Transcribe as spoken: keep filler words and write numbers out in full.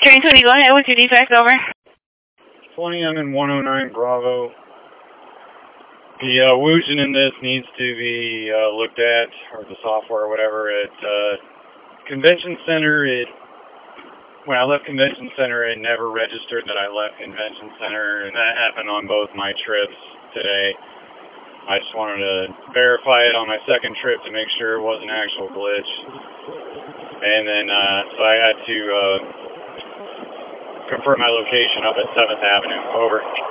Train twenty, go ahead. What's your defect? Over. twenty, I'm in one oh nine Bravo. The uh, Woojin in this needs to be uh, looked at, or the software or whatever. At uh, Convention Center, it when I left Convention Center, it never registered that I left Convention Center, and that happened on both my trips today. I just wanted to verify it on my second trip to make sure it was an actual glitch. And then, uh, so I had to uh, confirm my location up at seventh Avenue. Over.